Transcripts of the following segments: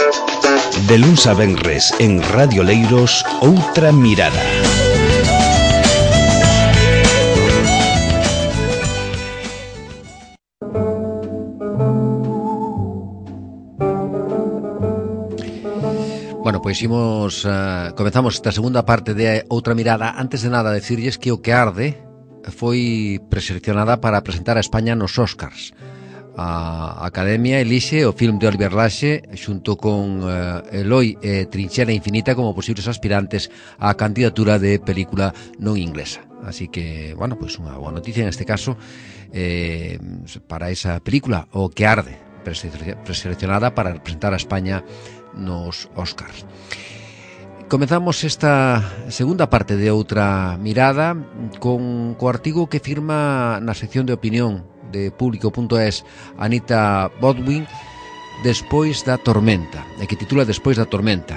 De luns a venres en Radio Leiros, Outra Mirada. Bueno, pois comezamos esta segunda parte de Outra Mirada. Antes de nada, decirlles que O que arde foi preseleccionada para presentar a España nos Óscars. A Academia elixe o filme de Oliver Laxe xunto con Eloi e Trinchera Infinita como posibles aspirantes á candidatura de película non inglesa. Así que, bueno, pois unha boa noticia en este caso para esa película, O que arde, preseleccionada para representar a España nos Óscars. Comezamos esta segunda parte de Outra Mirada co artigo que firma na sección de opinión de Público.es Anita Bodwin, Despois da tormenta, e que titula Despois da tormenta.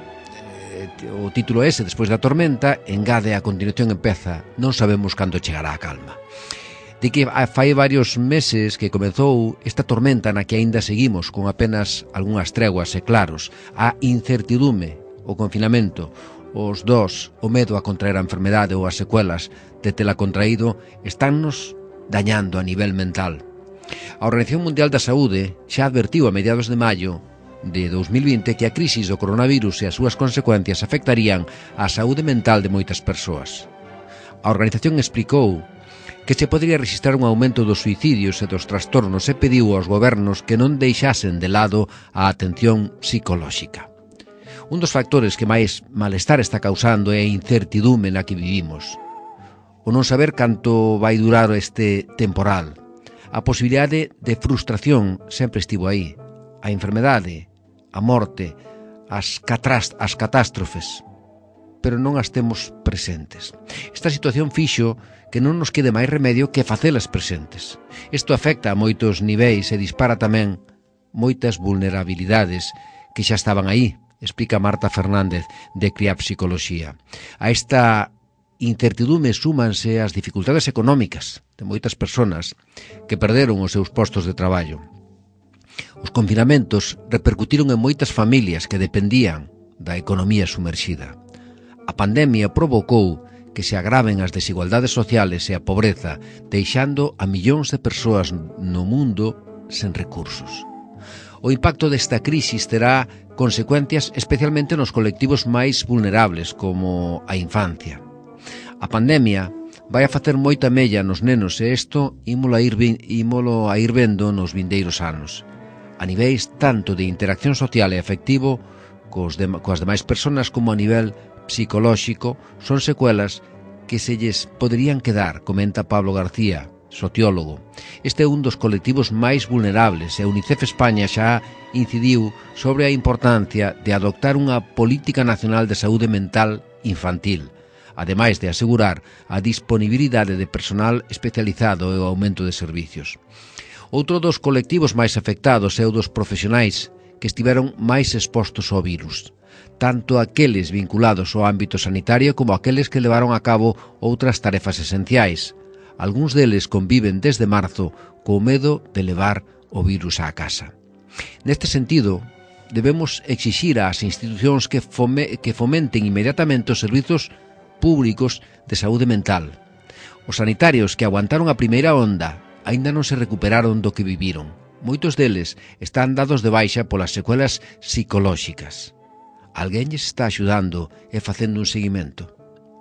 O título ese, Despois da tormenta, engade a continuación empeza Non sabemos cando chegará a calma. Di que fai varios meses que comezou esta tormenta na que aínda seguimos con apenas algunhas treguas e claros, a incertidume, o confinamento, os dós, o medo a contraer a enfermedade ou as secuelas de tela contraído estánnos dañando a nivel mental. A Organización Mundial da Saúde xa advertiu a mediados de maio de 2020 que a crisis do coronavirus e as súas consecuencias afectarían a saúde mental de moitas persoas. A organización explicou que se podría registrar un aumento dos suicidios e dos trastornos e pediu aos gobernos que non deixasen de lado a atención psicolóxica. Un dos factores que máis malestar está causando é a incertidume na que vivimos. O non saber canto vai durar este temporal. A posibilidade de frustración sempre estivo aí. A enfermedade, a morte, as catástrofes, pero non as temos presentes. Esta situación fixo que non nos quede máis remedio que facelas presentes. Isto afecta a moitos niveis e dispara tamén moitas vulnerabilidades que xa estaban aí, explica Marta Fernández de CRIAP Psicoloxía. A esta incertidume súmanse as dificultades económicas de moitas persoas que perderon os seus postos de traballo. Os confinamentos repercutiron en moitas familias que dependían da economía sumerxida. A pandemia provocou que se agraven as desigualdades sociales e a pobreza, deixando a millóns de persoas no mundo sen recursos. O impacto desta crisis terá consecuencias especialmente nos colectivos máis vulnerables, como a infancia. A pandemia vai a facer moita mella nos nenos e isto ímolo a ir vendo nos vindeiros anos. A niveis tanto de interacción social e afectivo coas demais persoas como a nivel psicolóxico son secuelas que se lles poderían quedar, comenta Pablo García, sociólogo. Este é un dos colectivos máis vulnerables e Unicef España xa incidiu sobre a importancia de adoptar unha política nacional de saúde mental infantil, ademais de asegurar a disponibilidade de personal especializado e o aumento de servicios. Outro dos colectivos máis afectados é o dos profesionais que estiveron máis expostos ao virus, tanto aqueles vinculados ao ámbito sanitario como aqueles que levaron a cabo outras tarefas esenciais. Algúns deles conviven desde marzo co medo de levar o virus á casa. Neste sentido, debemos exixir ás institucións que fomenten inmediatamente os servizos públicos de saúde mental. Os sanitarios que aguantaron a primeira onda aínda non se recuperaron do que viviron. Moitos deles están dados de baixa polas secuelas psicolóxicas. Alguén lles está axudando e facendo un seguimento.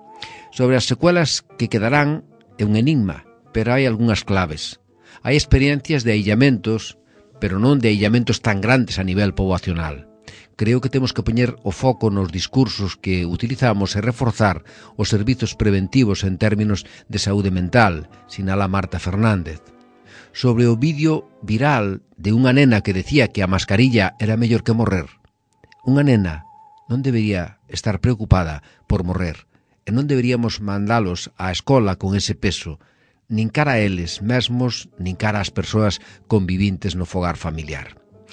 Sobre as secuelas que quedarán é un enigma, pero hai algunhas claves. Hai experiencias de aillamentos, pero non de aillamentos tan grandes a nivel poboacional. Creo que temos que poñer o foco nos discursos que utilizamos e reforzar os servizos preventivos en términos de saúde mental, sinala Marta Fernández. Sobre o vídeo viral de unha nena que decía que a mascarilla era mellor que morrer. Unha nena non debería estar preocupada por morrer e non deberíamos mandalos á escola con ese peso, nin cara a eles mesmos, nin cara ás persoas convivintes no fogar familiar.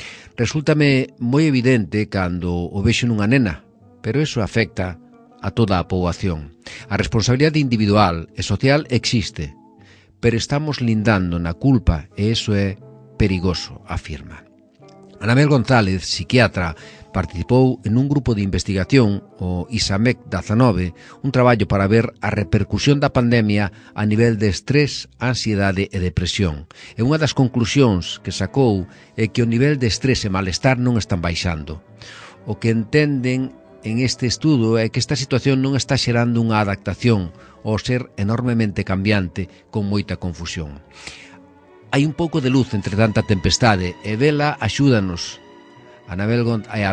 Resúltame moi evidente cando o vexo nunha nena, pero iso afecta a toda a poboación. A responsabilidade individual e social existe, pero estamos lindando na culpa e iso é perigoso, afirma. Anabel González, psiquiatra, participou en un grupo de investigación, o ISAMEC-19, un traballo para ver a repercusión da pandemia a nivel de estrés, ansiedade e depresión. E unha das conclusións que sacou é que o nivel de estrés e malestar non están baixando. O que entenden en este estudo é que esta situación non está xerando unha adaptación ao ser enormemente cambiante con moita confusión. Hai un pouco de luz entre tanta tempestade e vela axúdanos Anabel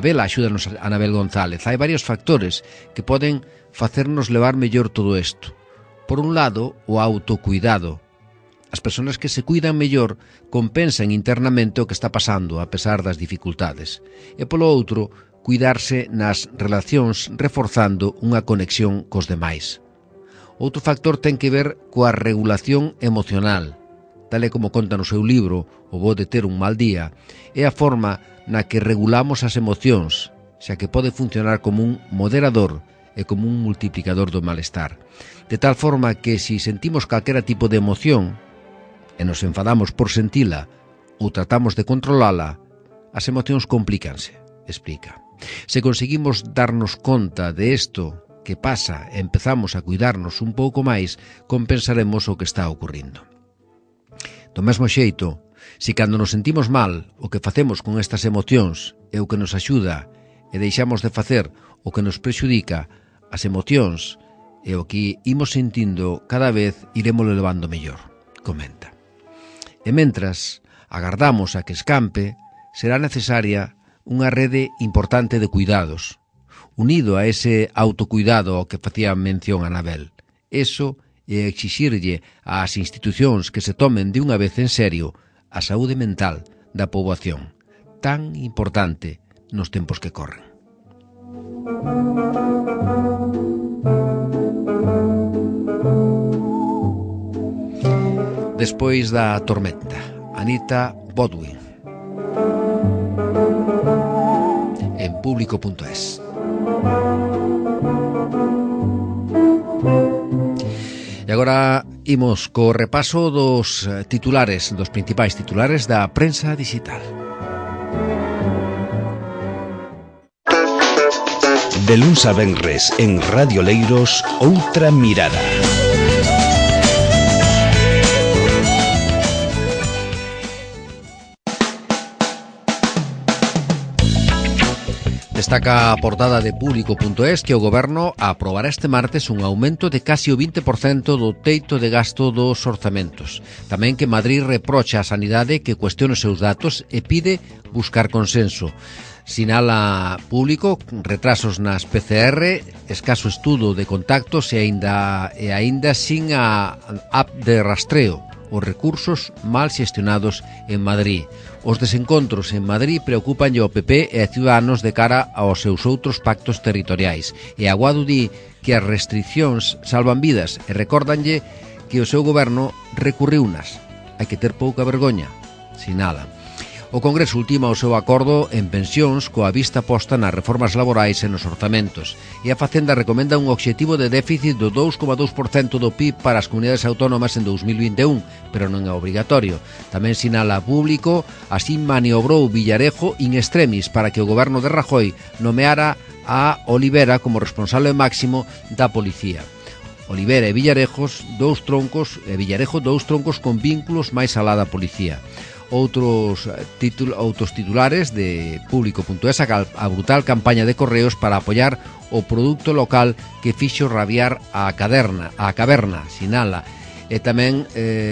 González. Hai varios factores que poden facernos levar mellor todo isto. Por un lado, o autocuidado. As persoas que se cuidan mellor compensan internamente o que está pasando a pesar das dificultades. E polo outro, cuidarse nas relacións reforzando unha conexión cos demais. Outro factor ten que ver coa regulación emocional. Tal e como conta no seu libro O bo de ter un mal día, é a forma na que regulamos as emocións, xa que pode funcionar como un moderador e como un multiplicador do malestar. De tal forma que se sentimos calquera tipo de emoción e nos enfadamos por sentila ou tratamos de controlala, as emocións complícanse, explica. Se conseguimos darnos conta de isto que pasa e empezamos a cuidarnos un pouco máis, compensaremos o que está ocurrindo. Do mesmo xeito, se cando nos sentimos mal, o que facemos con estas emocións é o que nos axuda e deixamos de facer o que nos prexudica, as emocións e o que imos sentindo cada vez iremos levando mellor, comenta. E mentras agardamos a que escampe, será necesaria unha rede importante de cuidados, unido a ese autocuidado ao que facía mención Anabel. Eso é exixirlle ás institucións que se tomen de unha vez en serio a saúde mental da poboación, tan importante nos tempos que corren. Despois da tormenta, Anita Bodwin, en Público.es. E agora imos co repaso dos titulares, dos principais titulares da prensa digital. De luns a venres en Radio Leiros, Outra Mirada. Destaca a portada de Público.es que o Goberno aprobará este martes un aumento de casi o 20% do teito de gasto dos orzamentos. Tamén que Madrid reprocha a Sanidade que cuestione os seus datos e pide buscar consenso. Sinala Público retrasos nas PCR, escaso estudo de contactos e aínda sin a app de rastreo. Os recursos mal xestionados en Madrid. Os desencontros en Madrid preocupanlle ao PP e a Ciudadanos de cara aos seus outros pactos territoriais. E Aguado di que as restriccións salvan vidas e recórdanlle que o seu goberno recurriunas. Hai que ter pouca vergoña, sinala. O Congreso ultima o seu acordo en pensións coa vista posta nas reformas laborais e nos orzamentos. E a Facenda recomenda un obxectivo de déficit do 2,2% do PIB para as comunidades autónomas en 2021, pero non é obrigatorio. Tamén sinala Público, así maniobrou Villarejo in extremis para que o goberno de Rajoy nomeara a Olivera como responsable máximo da policía. Olivera e Villarejo, dous troncos con vínculos máis alá da policía. Outros titulares de Público.es, a brutal campaña de Correos para apoiar o produto local que fixo rabiar a caverna, sinala. E tamén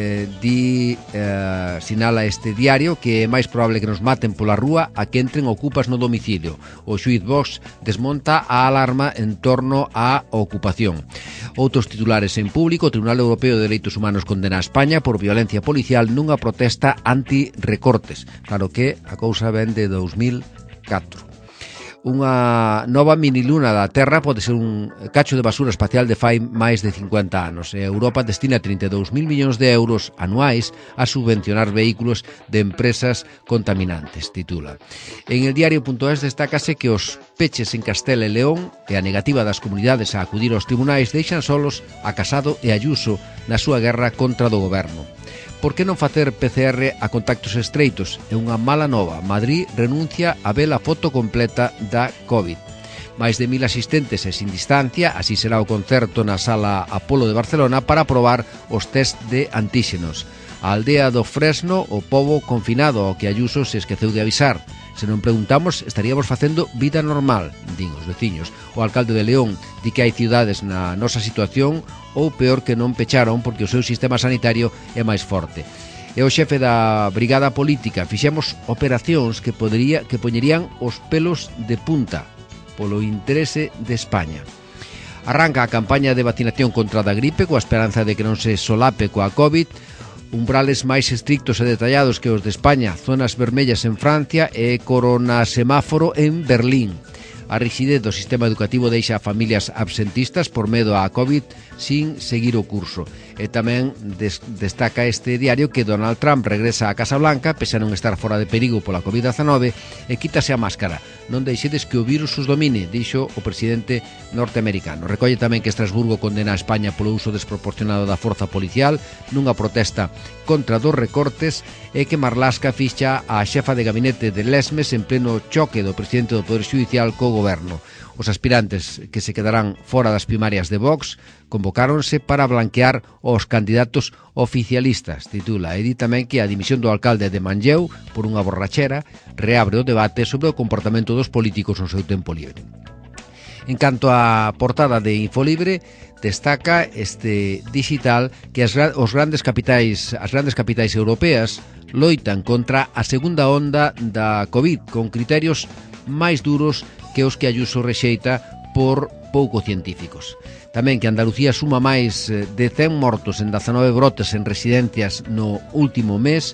sinala este diario que é máis probable que nos maten pola rúa a que entren ocupas no domicilio. O xuíz Vox desmonta a alarma en torno á ocupación. Outros titulares en Público, o Tribunal Europeo de Dereitos Humanos condena a España por violencia policial nunha protesta anti-recortes. Claro que a cousa ven de 2004. Unha nova miniluna da Terra pode ser un cacho de basura espacial de fai máis de 50 anos. E Europa destina 32.000 millóns de euros anuais a subvencionar vehículos de empresas contaminantes, titula. En el diario.es destácase que os peches en Castela e León e a negativa das comunidades a acudir aos tribunais deixan solos a Casado e Ayuso na súa guerra contra do goberno. Por que non facer PCR a contactos estreitos? É unha mala nova. Madrid renuncia a ver a foto completa da COVID. Máis de 1000 asistentes e sin distancia, así será o concerto na Sala Apolo de Barcelona para probar os test de antíxenos. A aldea do Fresno, o pobo confinado ao que Ayuso se esqueceu de avisar. Se non preguntamos, estaríamos facendo vida normal, din os veciños. O alcalde de León di que hai ciudades na nosa situación ou peor que non pecharon porque o seu sistema sanitario é máis forte. E o xefe da brigada política: fixemos operacións que poñerían os pelos de punta polo interese de España. Arranca a campaña de vacinación contra a gripe coa esperanza de que non se solape coa COVID. Umbrales máis estrictos e detallados que os de España, zonas vermellas en Francia e corona semáforo en Berlín. A rigidez do sistema educativo deixa a familias absentistas por medo á COVID sin seguir o curso. E tamén destaca este diario que Donald Trump regresa á Casa Blanca pese a non estar fora de perigo pola COVID-19 e quítase a máscara. Non deixedes que o virus os domine, dixo o presidente norteamericano. Recolle tamén que Estrasburgo condena a España polo uso desproporcionado da forza policial nunha protesta contra dos recortes e que Marlaska ficha a xefa de gabinete de Lesmes en pleno choque do presidente do Poder Xudicial co goberno. Os aspirantes que se quedarán fora das primarias de Vox convocáronse para blanquear os candidatos oficialistas, titula. E di tamén que a dimisión do alcalde de Manlleu por unha borrachera reabre o debate sobre o comportamento dos políticos no seu tempo libre. En canto á portada de Infolibre, destaca este digital que as grandes capitais europeas loitan contra a segunda onda da COVID con criterios máis duros que os que Ayuso rexeita por pouco científicos. Tamén que Andalucía suma máis de 100 mortos en 19 brotes en residencias no último mes,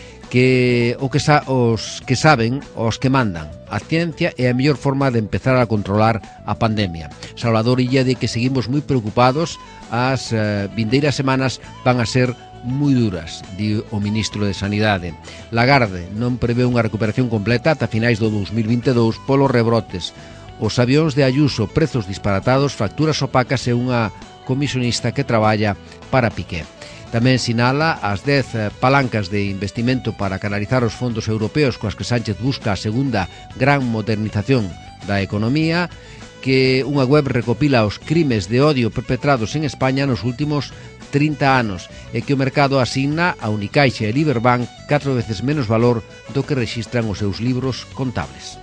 que os que saben, os que mandan. A ciencia é a mellor forma de empezar a controlar a pandemia. Salvador Illa di que seguimos moi preocupados, as vindeiras semanas van a ser moi duras, di o ministro de Sanidade. Lagarde non prevé unha recuperación completa ata finais do 2022 polos rebrotes. Os avións de Ayuso, prezos disparatados, facturas opacas e unha comisionista que traballa para Piqué. Tamén sinala as 10 palancas de investimento para canalizar os fondos europeos coas que Sánchez busca a segunda gran modernización da economía, que unha web recopila os crimes de odio perpetrados en España nos últimos 30 anos e que o mercado asigna a Unicaixa e Liberbank 4 veces menos valor do que rexistran os seus libros contables.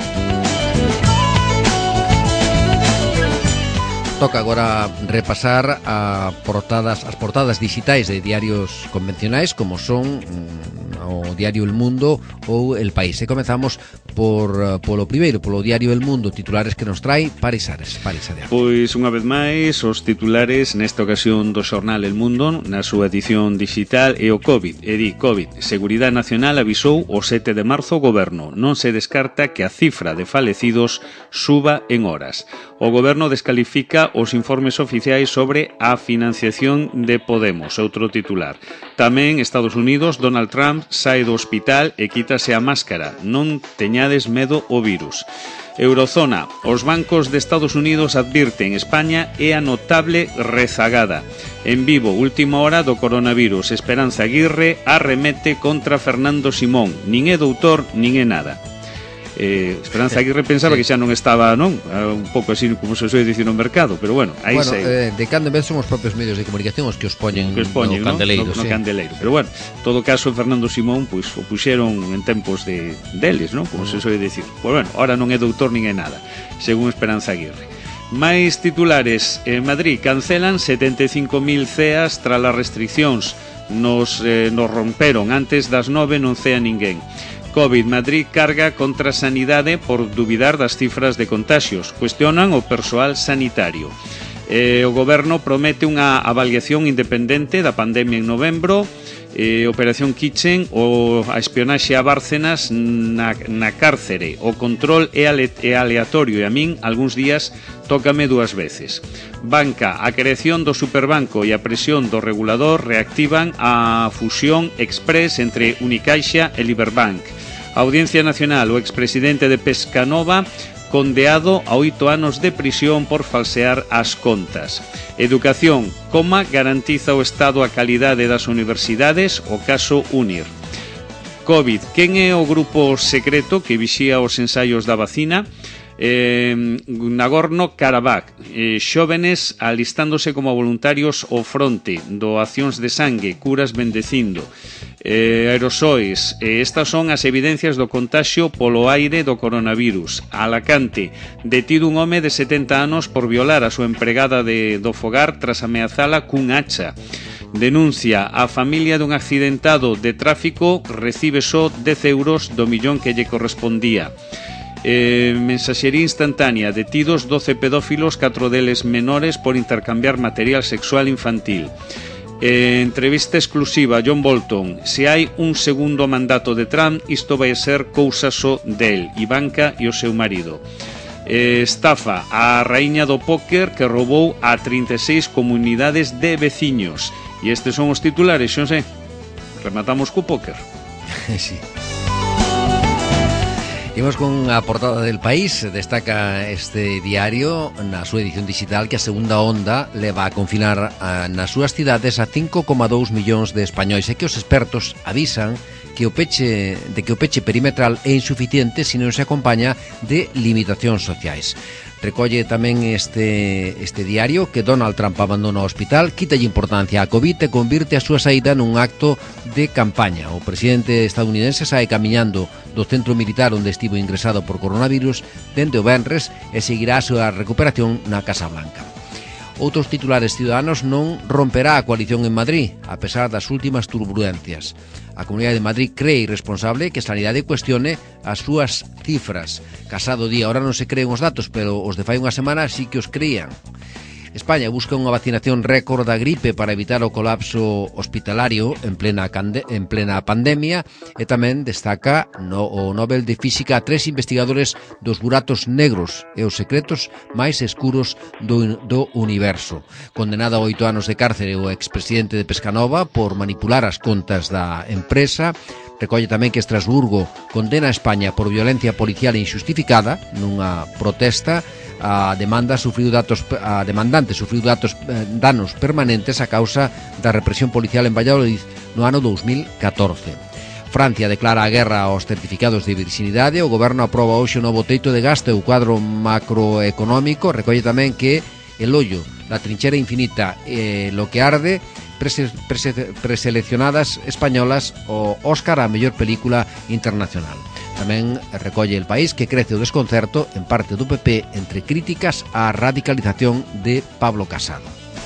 Toca agora repasar as portadas digitais de diarios convencionais como son o diario El Mundo ou El País. E comezamos polo primeiro, polo diario El Mundo, titulares que nos trai Paris Ares. Pois unha vez máis os titulares nesta ocasión do xornal El Mundo na súa edición digital e o COVID. E di COVID, Seguridade Nacional avisou o 7 de marzo o goberno. Non se descarta que a cifra de falecidos suba en horas. O goberno descalifica os informes oficiais sobre a financiación de Podemos, outro titular. Tamén Estados Unidos, Donald Trump sae do hospital e quítase a máscara. Non teñades medo ao virus. Eurozona, os bancos de Estados Unidos advirten España é a notable rezagada. En Vivo, última hora do coronavirus, Esperanza Aguirre arremete contra Fernando Simón. Nin é doutor, nin é nada. Esperanza Aguirre pensaba que xa non estaba, non? Un pouco así como se soe dicir no mercado, pero bueno, aí sei. De cando en vez son os propios medios de comunicación os que os poñen no candeleiro, no candeleiro. Pero bueno, todo caso Fernando Simón pois o puxeron en tempos deles, non? Como se soe dicir. Pois bueno, ahora non é doutor nin é nada, según Esperanza Aguirre. Máis titulares. En Madrid cancelan 75.000 ceas tras as restriccións. Nos romperon antes das 9, non cea ninguén. COVID, Madrid carga contra a sanidade por dubidar das cifras de contaxios. Cuestionan o persoal sanitario. O goberno promete unha avaliación independente da pandemia en novembro. Operación Kitchen ou a espionaxe a Bárcenas na cárcere. O control é aleatorio e a min algúns días tócame 2 veces. Banca, a creación do superbanco e a presión do regulador reactivan a fusión express entre Unicaixa e Liberbank. A Audiencia Nacional, o expresidente de Pescanova condeado a 8 anos de prisión por falsear as contas. Educación, garantiza o Estado a calidade das universidades, o caso UNIR. COVID, quen é o grupo secreto que vixía os ensaios da vacina? Nagorno-Karabaj, xóvenes alistándose como voluntarios ao fronte, doacións de sangue, curas bendecindo, aerosois. Estas son as evidencias do contaxio polo aire do coronavirus. Alacante, detido un home de 70 anos por violar a súa empregada do fogar tras ameazala cun hacha. Denuncia: a familia dun accidentado de tráfico recibe só 10 euros do millón que lle correspondía. Mensaxería instantánea, detidos 12 pedófilos, 4 deles menores, por intercambiar material sexual infantil. Entrevista exclusiva, John Bolton: se hai un segundo mandato de Trump, isto vai ser cousa só del, Ivanka e o seu marido. Estafa: a raíña do póker que roubou a 36 comunidades de veciños. E estes son os titulares, Xosé. Rematamos co póker. Sí. Imos con a portada del País. Destaca este diario na súa edición digital que a segunda onda leva a confinar nas súas cidades a 5,2 millóns de españois e que os expertos avisan que o peche perimetral é insuficiente se non se acompaña de limitacións sociais. Recolle tamén este diario que Donald Trump abandona o hospital, quítalle importancia á COVID e convirte a súa saída nun acto de campaña. O presidente estadounidense sae camiñando do centro militar onde estivo ingresado por coronavirus dende o venres e seguirá a súa recuperación na Casa Blanca. Outros titulares: Ciudadanos non romperá a coalición en Madrid, a pesar das últimas turbulencias. A Comunidade de Madrid cree irresponsable que Sanidade cuestione as súas cifras. Casado di: ahora non se creen os datos, pero os de fai unha semana sí que os creían. España busca unha vacinación récord da gripe para evitar o colapso hospitalario en plena pandemia, e tamén destaca o Nobel de Física a 3 investigadores dos buratos negros e os secretos máis escuros do universo. Condenado a 8 anos de cárcere o expresidente de Pescanova por manipular as contas da empresa. Recolle tamén que Estrasburgo condena a España por violencia policial injustificada nunha protesta. A demandante sufriu danos permanentes a causa da represión policial en Valladolid no ano 2014. Francia declara a guerra aos certificados de virxinidade. O goberno aproba hoxe o novo teito de gasto e o cuadro macroeconómico. Recolle tamén que El ollo, La trinchera infinita, Lo que arde, preseleccionadas españolas o Óscar a mellor película internacional. Tamén recolle El País que crece o desconcerto en parte do PP entre críticas á radicalización de Pablo Casado.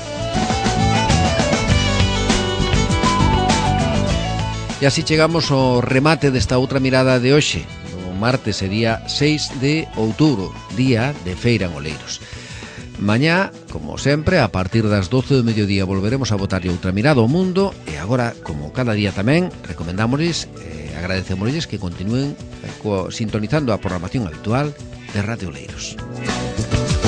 E así chegamos ao remate desta outra mirada de hoxe. O martes é día 6 de outubro, día de Feira en Oleiros. Mañá, como sempre, a partir das 12 do mediodía volveremos a botarlle outra mirada ao mundo e agora, como cada día tamén, recomendámosles agradecémosles que continúen sintonizando a programación habitual de Radio Oleiros.